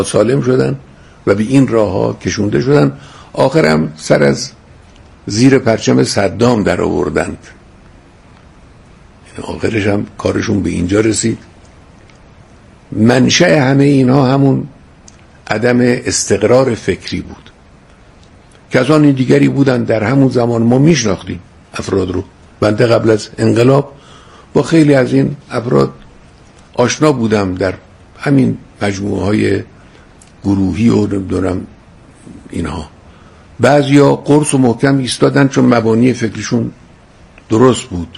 سالم شدن و به این راه ها کشونده شدن. آخرم سر از زیر پرچم صدام در آوردند. آخرش هم کارشون به اینجا رسید. منشأ همه اینها همون عدم استقرار فکری بود. کسانی دیگری بودن در همون زمان ما میشناختیم افراد رو. بنده قبل از انقلاب با خیلی از این افراد آشنا بودم در همین مجموعه های گروهی و نمیدونم اینها. بعضیا قرص و محکم ایستادن چون مبانی فکریشون درست بود،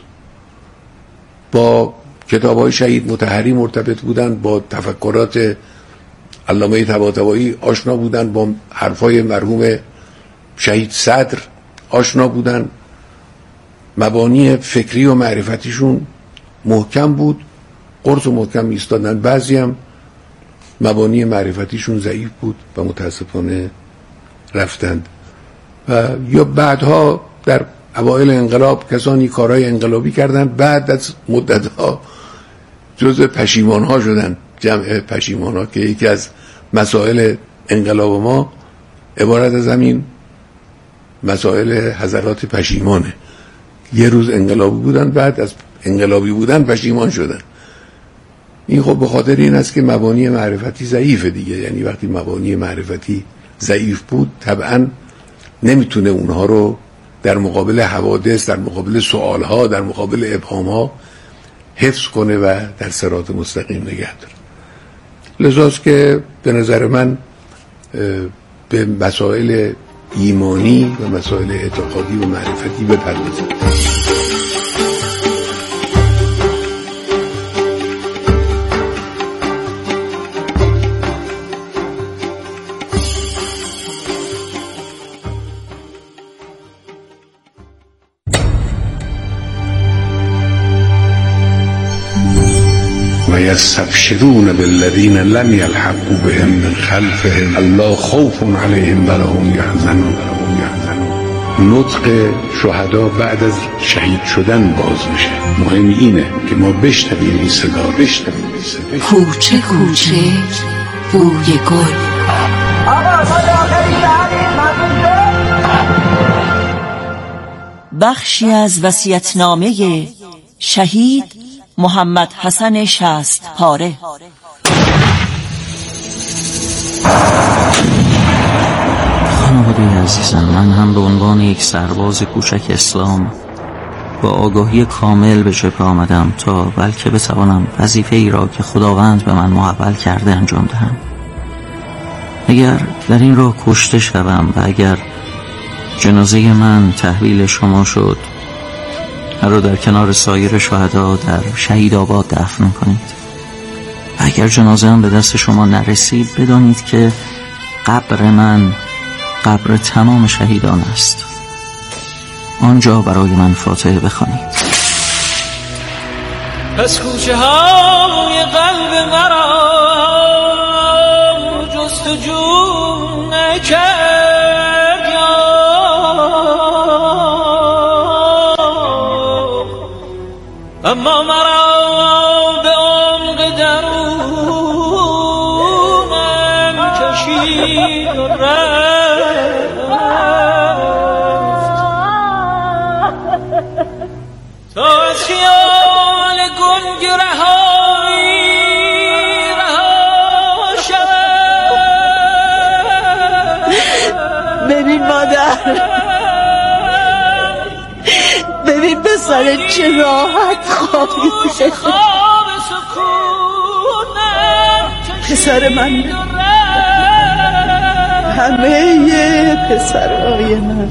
با کتاب‌های شهید مطهری مرتبط بودن، با تفکرات علامه طباطبایی آشنا بودن، با حرفای مرحوم شهید صدر آشنا بودن. مبانی فکری و معرفتیشون محکم بود، قرص و محکم ایستادن. بعضی هم مبانی معرفتیشون ضعیف بود و متاسفانه رفتند. و یا بعدها در اوایل انقلاب کسانی کارهای انقلابی کردن، بعد از مدتها جزء پشیمانها شدن، جمع پشیمانها، که یکی از مسائل انقلاب ما عبارت از همین مسائل حضرات پشیمانه. یه روز انقلابی بودن، بعد از انقلابی بودن پشیمان شدن. این خب به خاطر این است که مبانی معرفتی ضعیفه دیگه. یعنی وقتی مبانی معرفتی ضعیف بود طبعا نمیتونه اونها رو در مقابل حوادث، در مقابل سوالها، در مقابل ابهامها حفظ کنه و در صراط مستقیم نگه داره. لذاست که به نظر من به مسائل ایمانی و مسائل اعتقادی و معرفتی بپردازیم. یستبشرون بالذین لم یلحقوا بهم من خلفهم الا خوف علیهم ولا هم یحزنون. نطق شهدا بعد از شهید شدن باز میشه. مهم اینه که ما بشنویم این صدا، بشنویم این صدا. کوچه کوچه بوی گل. بخشی از وصیت‌نامه شهید محمد حسن شصت‌پاره. خانواده عزیزم، من هم به عنوان یک سرباز کوچک اسلام با آگاهی کامل به جبهه آمدم تا بلکه بتوانم وظیفه ای را که خداوند به من محول کرده انجام دهم. اگر در این راه کشته شوم و اگر جنازه من تحویل شما شد، من را در کنار سایر شهدا در شهید آباد دفن کنید. و اگر جنازه هم به دست شما نرسید، بدانید که قبر من قبر تمام شهیدان است. آنجا برای من فاتحه بخوانید. پس کوچه های قلب مرا جستجو نکرد، اما مرا به عمق درونم کشید و رفت تا از خیال گنگ رهایی رها شد. ببین مادر، ببین پسر چه راحت خوابیده. پسر من، همه پسرای من،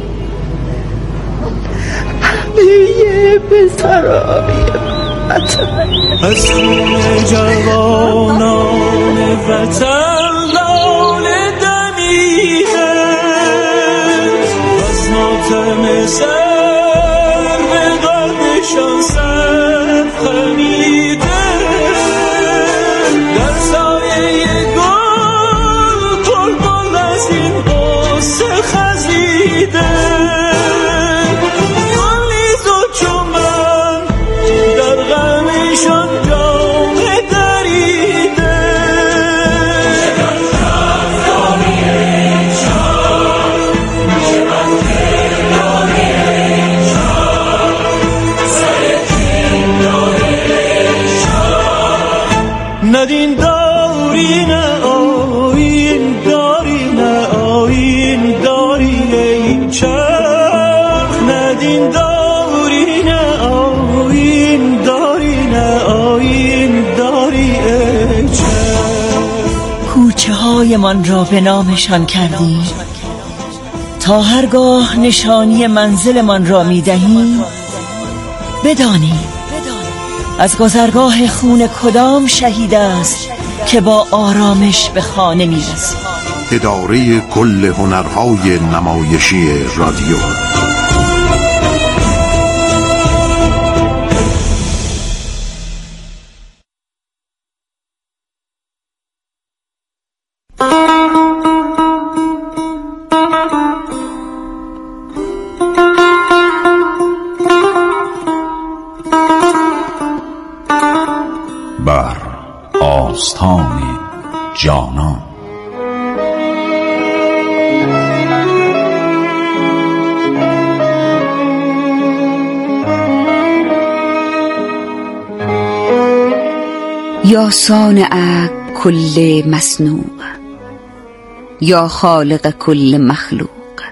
همه پسرای من. از خون جوانان وطن لاله دمیده، از ماتم سر به قلبشان سر خمیده. در سایه گل بلبل از این قصه خزیده، گلیز و چومن در غمشان جامه دریده. بچه های من را به نامشان کردیم، تا هرگاه نشانی منزل من را می دهیم بدانیم از گذرگاه خون کدام شهید است که با آرامش به خانه می رسیم. اداره کل هنرهای نمایشی رادیو. بر آستان جانان. یا صانع کل مصنوع، یا خالق کل مخلوق،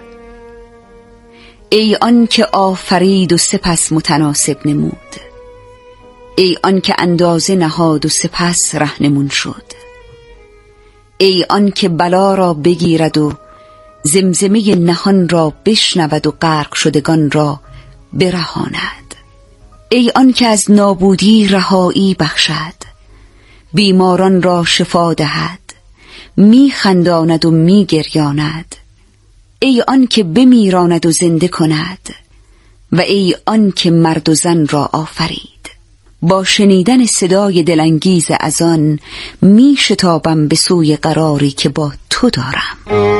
ای آن که آفرید و سپس متناسب نمود، ای آن که اندازه نهاد و سپس رهنمون شد، ای آن که بلا را بگیرد و زمزمه نهان را بشنود و غرق شدگان را برهاند، ای آن که از نابودی رهایی بخشد، بیماران را شفا دهد، می خنداند و می گریاند، ای آن که بمیراند و زنده کند، و ای آن که مرد و زن را آفرید. با شنیدن صدای دلانگیز از آن می شتابم به سوی قراری که با تو دارم.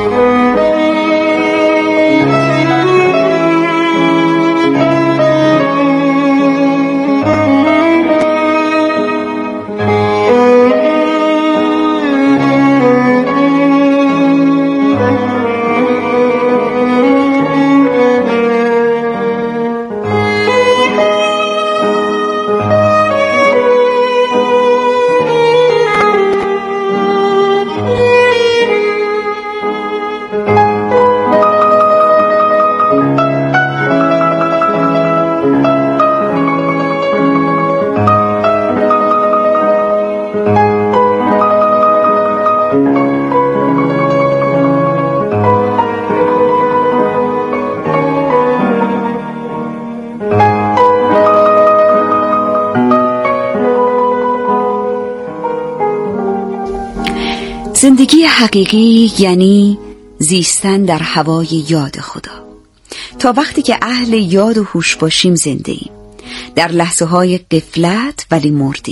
زندگی حقیقی یعنی زیستن در هوای یاد خدا. تا وقتی که اهل یاد و هوش باشیم زنده ایم. در لحظه های غفلت ولی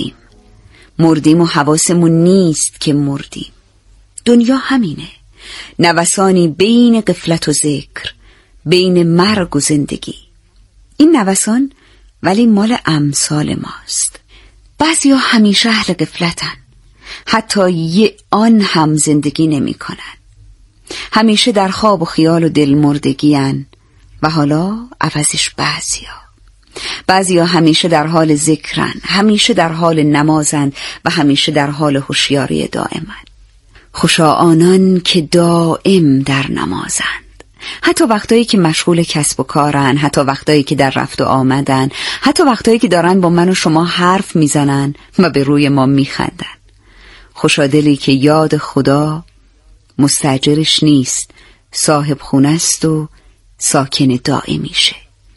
مردیم و حواسمون نیست که مردیم. دنیا همینه، نوسانی بین غفلت و ذکر، بین مرگ و زندگی. این نوسان ولی مال امثال ماست. بعضیا همیشه اهل غفلتن، حتی یه آن هم زندگی نمی کنن. همیشه در خواب و خیال و دلمردگی هن. و حالا عوضش بعضیا همیشه در حال ذکرن، همیشه در حال نمازن و همیشه در حال هوشیاری دائمن. خوشا آنان که دائم در نمازند، حتی وقتایی که مشغول کسب و کارن، حتی وقتایی که در رفت و آمدن، حتی وقتایی که دارن با من و شما حرف میزنن و به روی ما میخندن. خوشادلی که یاد خدا مستاجرش نیست، صاحب خونه است و ساکن دائمیشه.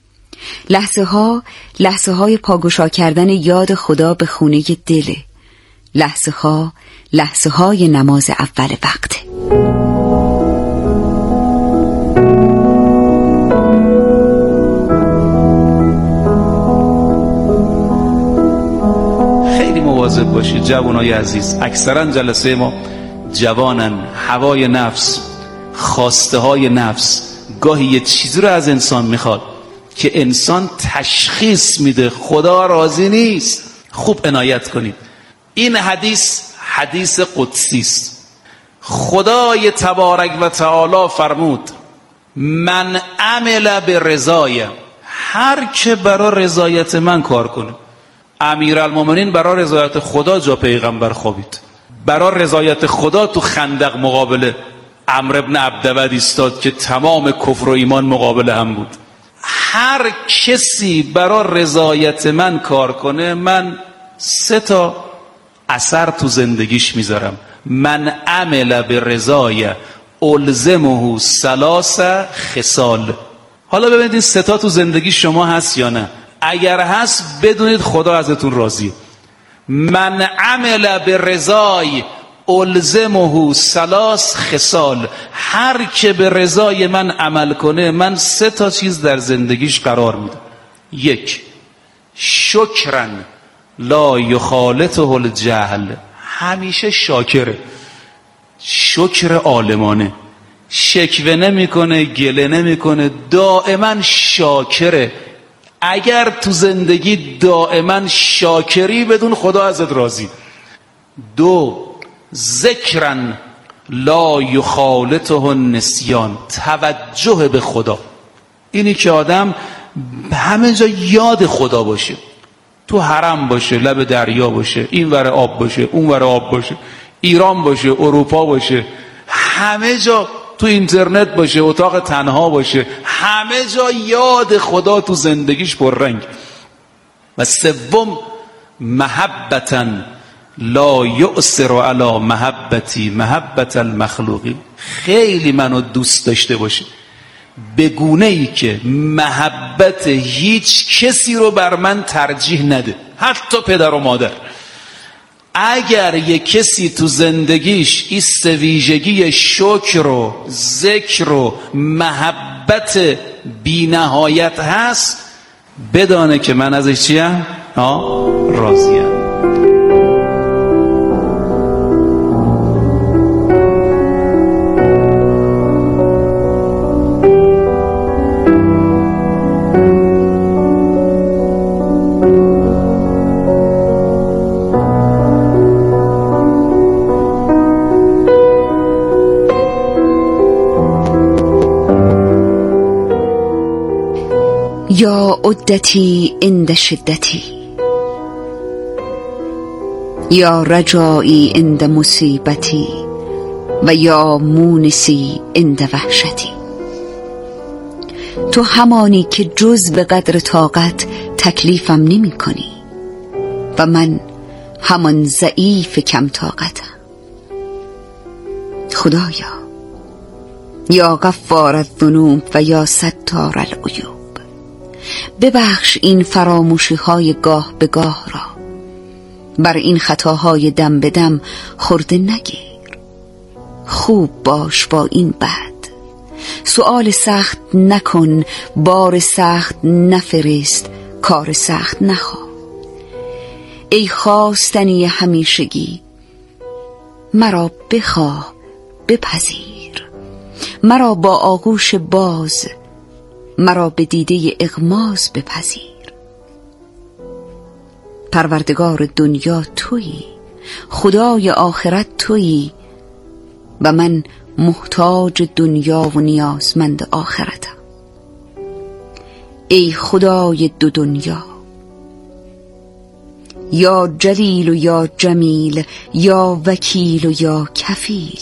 لحظه های پاگوشا کردن یاد خدا به خونه دله. لحظه های نماز اول وقته. خیلی مواظب باشید جوانای عزیز. اکثرا جلسه ما جوانن، هوای نفس، خواسته های نفس گاهی یه چیزی رو از انسان میخواد که انسان تشخیص میده خدا راضی نیست. خوب عنایت کنید، این حدیث قدسی است. خدای تبارک و تعالی فرمود من عمل به رضای، هر که برای رضایت من کار کنه. امیرالمومنین برای رضایت خدا جا پیغمبر خوابید، برای رضایت خدا تو خندق مقابله عمرو بن عبدود ایستاد که تمام کفر و ایمان مقابل هم بود. هر کسی برای رضایت من کار کنه من 3 اثر تو زندگیش میذارم. من عمل برضای الزمه 3 خصال. حالا ببینید این 3 تو زندگی شما هست یا نه؟ اگر هست بدونید خدا ازتون راضیه. من عمل برضای الزمه 3 خصال، هر که به رضای من عمل کنه من 3 چیز در زندگیش قرار میدم. 1 شکرن لا یخالطه الجهل، همیشه شاکره، شکر عالمانه، شکوه نمیکنه، گله نمیکنه، دائما شاکره. اگر تو زندگی دائما شاکری بدون خدا ازت راضی. 2 ذکرن لا یخالطه النسیان، توجه به خدا، اینی که آدم همه جا یاد خدا باشه، تو حرم باشه، لب دریا باشه، این ور آب باشه، اون ور آب باشه، ایران باشه، اروپا باشه، همه جا تو اینترنت باشه، اتاق تنها باشه، همه جا یاد خدا تو زندگیش پررنگ. و 3 محبتاً لا یؤثر علی محبتی محبت المخلوقین، خیلی منو دوست داشته باشه به گونه ای که محبت هیچ کسی رو بر من ترجیح نده، حتی پدر و مادر. اگر یک کسی تو زندگیش این 3 ویژگی شکر و ذکر و محبت بی نهایت هست، بدانه که من ازش چیم؟ راضیم. یا عدتی عند شدتی، یا رجایی عند مصیبتی، و یا مونسی عند وحشتی. تو همانی که جز به قدر طاقت تکلیفم نمی کنی و من همان ضعیف کم طاقتم. خدایا، یا غفار الذنوب و یا ستار العیوب، ببخش این فراموشی های گاه به گاه را، بر این خطاهای دم به دم خورده نگیر. خوب باش با این بد، سؤال سخت نکن، بار سخت نفرست، کار سخت نخواه. ای خواستنی همیشگی، مرا بخواه بپذیر، مرا با آغوش باز، مرا به دیده اغماز بپذیر. پروردگار دنیا تویی، خدای آخرت تویی و من محتاج دنیا و نیازمند آخرتم. ای خدای 2 دنیا، یا جلیل و یا جمیل، یا وکیل و یا کفیل.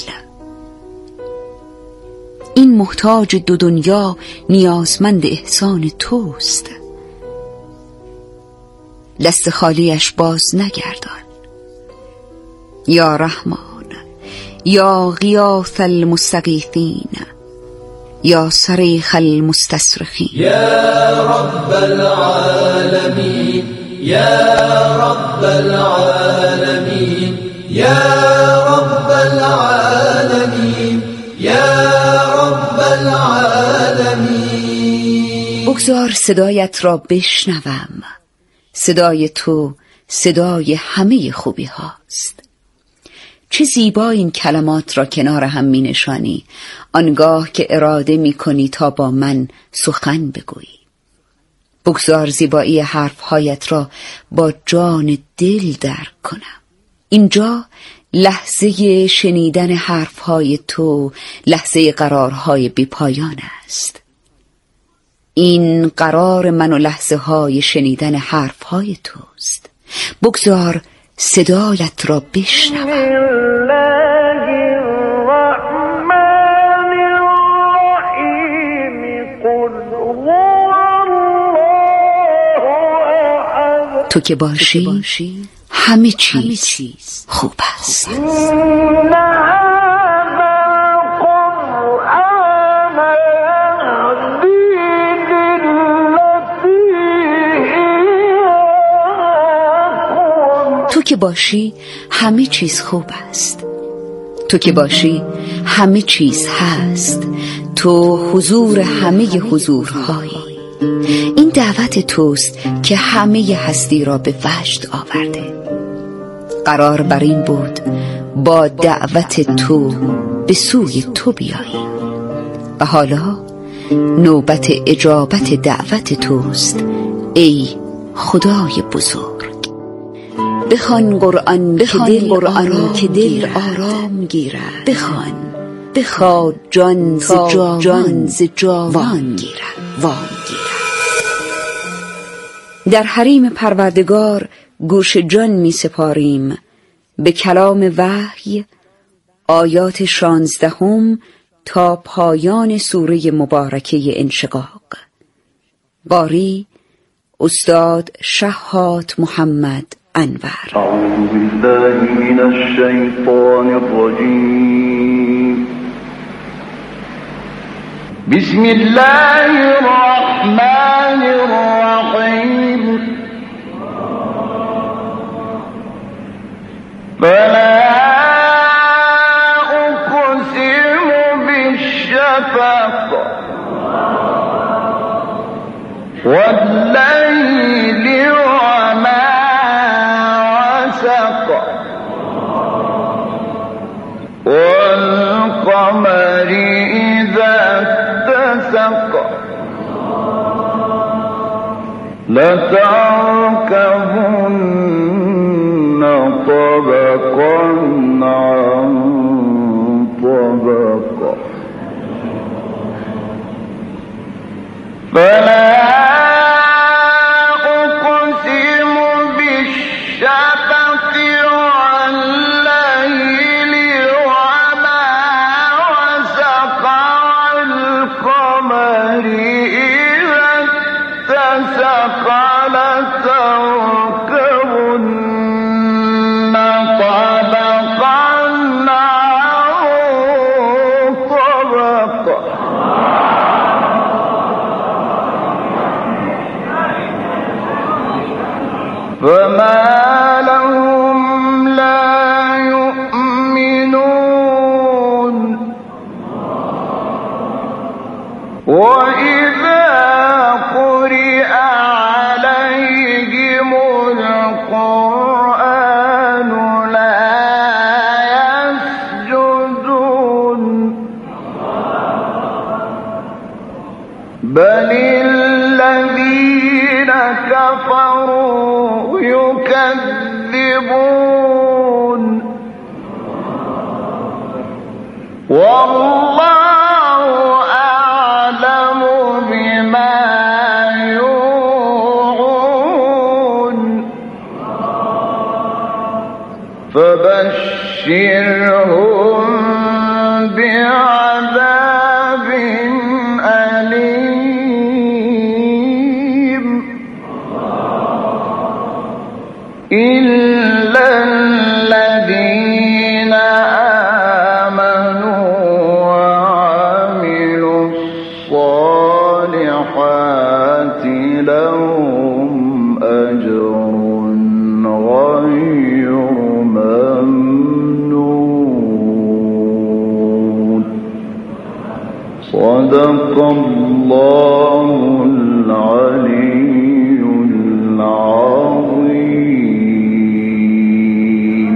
این محتاج 2 دنیا نیازمند احسان توست، دست خالیش باز نگردان. یا رحمان، یا غیاث المستغیثین، یا صریخ المستصرخین. یا رب العالمین، یا رب العالمین، یا رب العالمین، یا رب العالمین. بگذار صدایت را بشنوم، صدای تو صدای همه خوبی هاست. چه زیبا این کلمات را کنار هم می نشانی آنگاه که اراده می کنی تا با من سخن بگویی. بگذار زیبایی حرفهایت را با جان دل درک کنم. اینجا لحظه شنیدن حرفهای تو، لحظه قرارهای بی پایان است. این قرار من و لحظه های شنیدن حرفهای توست. بگذار صدایت را بشنوم. تو که باشی همه چیز خوب است. تو که باشی همه چیز خوب است. تو که باشی همه چیز هست. تو حضور همه حضورهایی. این دعوت توست که همه هستی را به وجد آورده. قرار بر این بود با دعوت تو به سوی تو بیایی و حالا نوبت اجابت دعوت توست ای خدای بزرگ. بخوان قرآن که دل آرام گیرد. بخواد جان ز جاوان گیرد. در حریم پروردگار گوش جان می سپاریم به کلام وحی آیات 16 تا پایان سوره مبارکه انشقاق. قاری استاد شهات محمد انور. اعوذ بالله من الشیطان الرجیم. بسم الله الرحمن الرحیم. فلا اقسم بالشفق والليل وما وسق والقمر إذا اتسق لتركبن طبقا عن طبق فلا أقسم بالشفق والليل وما وسق والقمر إذا اتسق لتركبن طبقا عن طبق فما لهم لا يؤمنون وإذا قرئ عليهم القرآن لا يسجدون بل الذين كفروا يكذبون والله أعلم بما يوعون فبشرهم بعذاب أليم إلا الذين آمنوا وعملوا الصالحات لهم أجر غير ممنون. صدق الله العلي العظيم.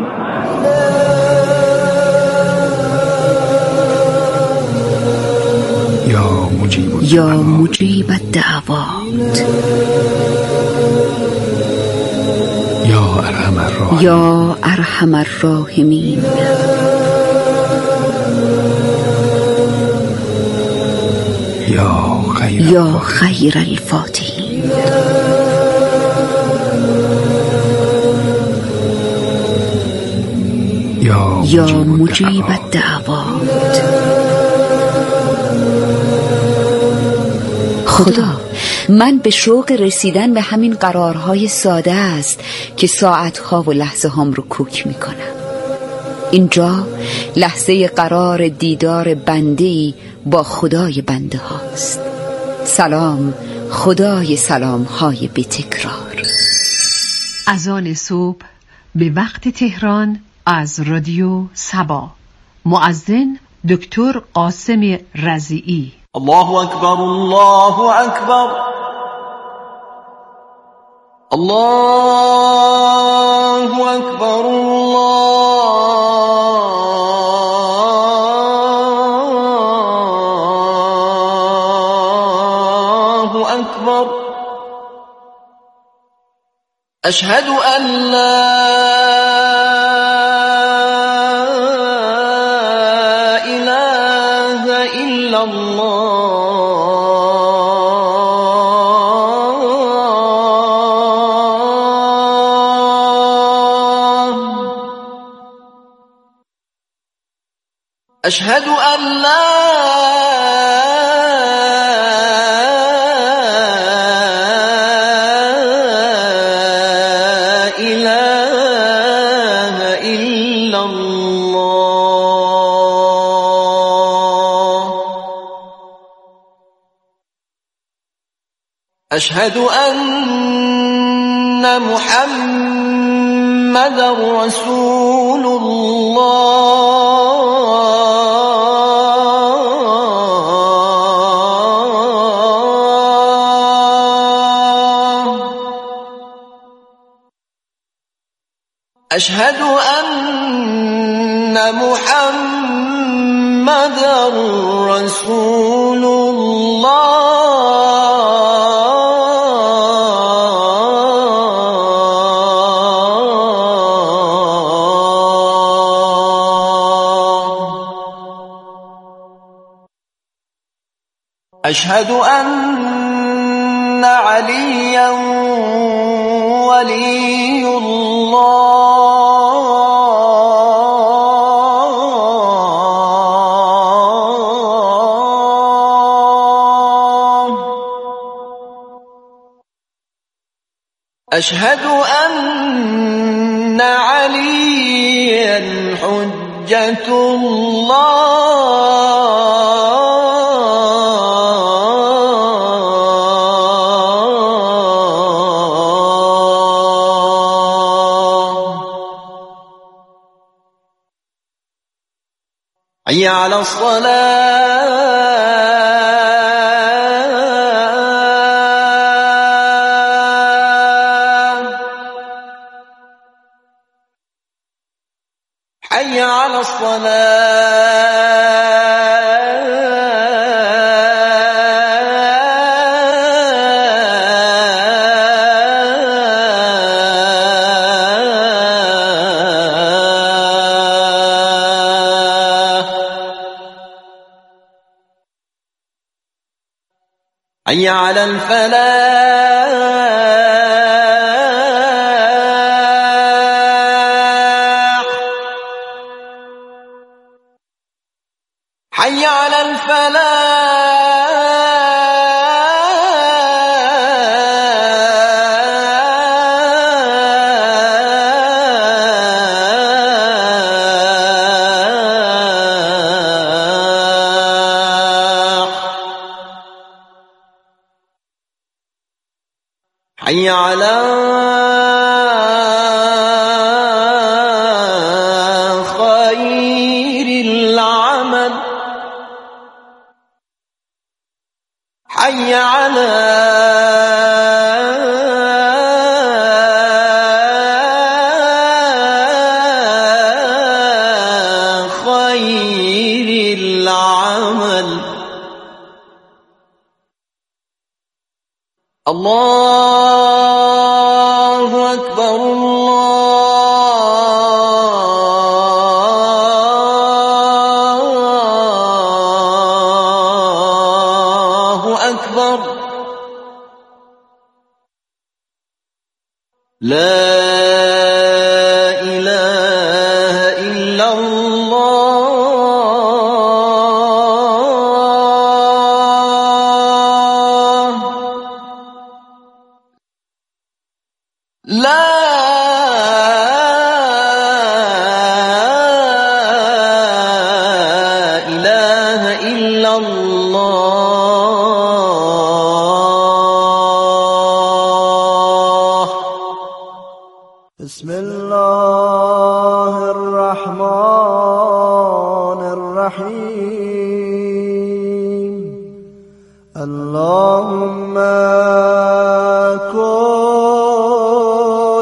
یا مجیب الدعوات یا ارحم الراحمین یا خیر الفاتحین یا مجیب الدعوات. خدا من به شوق رسیدن به همین قرارهای ساده است که ساعتها و لحظه هم رو کوک میکنم. اینجا لحظه قرار دیدار بنده‌ای با خدای بنده هاست. سلام خدای سلام‌های بی تکرار. اذان صبح به وقت تهران از رادیو سبا. مؤذن دکتر قاسم رضیعی. الله اکبر الله اکبر الله اکبر الله اکبر اشهد ان لا اله الا الله أشهد أن لا إله إلا الله أشهد أن محمدا رسول الله أشهد أن محمدا رسول الله أشهد أن عليا ولي الله أشهد أن عليا حجة الله حي على حي على حي على الفلاح حي على الفلاح حي على خير العمل حي على خير العمل الله أكبر الله أكبر لا إله إلا الله الرحيم اللهم كن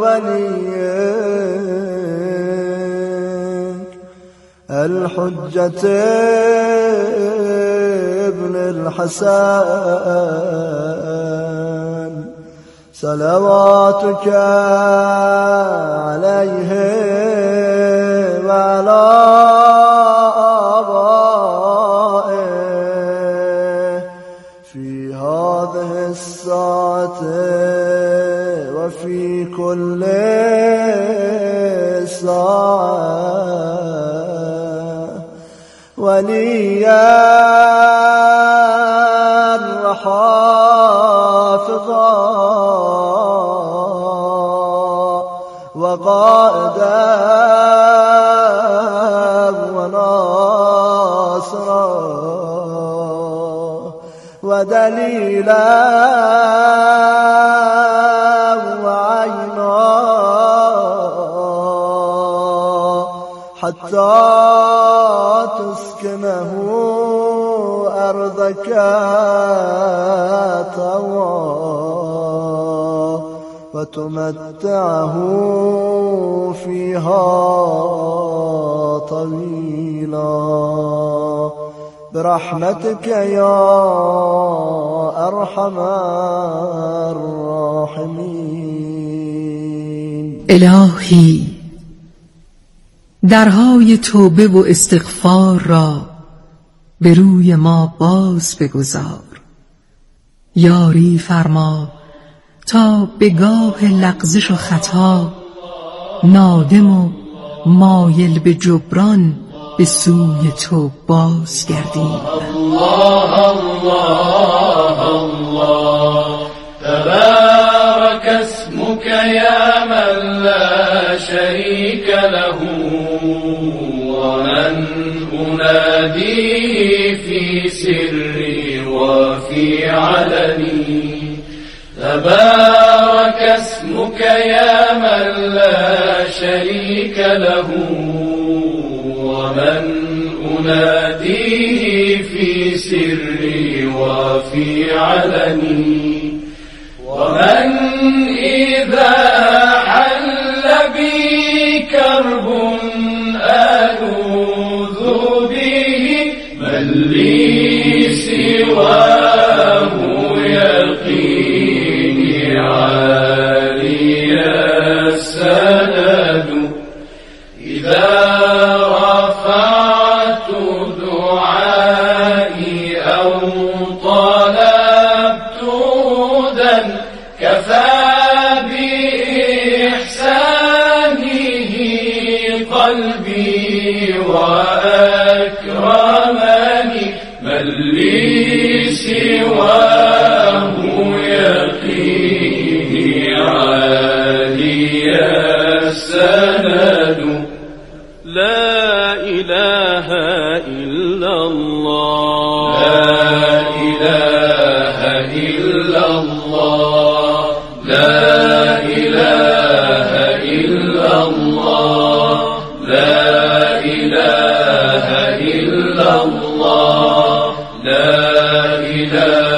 لوليك الحجة ابن الحسن صلواتك عليه وعلى آبائه في هذه الساعة وفي كل ساعة وليا وحافظا وقائدا وناصرا ودليلا وعينا حتى تسكنه أرضك طوعا وتمتعه فيها طويلا برحمتك يا أرحم الراحمين. الهی درهای توبه و استغفار را به روی ما باز بگذار. یاری فرما تا به گاه لغزش و خطا نادم و مایل به جبران به سوی تو باز گردیم. الله الله الله تبارك اسمك يا من لا شريك له ومن أناديه في سري وفي علني تبارك اسمك يا من لا شريك له ومن أناديه في سري وفي علني ومن إذا حل بي كرب ألوذ به من لي سواه يقيني عالي السند إذا رفعت دعائي أو طلبت هدى كفى بإحسانه قلبي وأكرمني من لي سواه يقيني عالي السند لا إله إلا الله لا إله إلا الله لا إله إلا الله لا إله إلا الله لا إله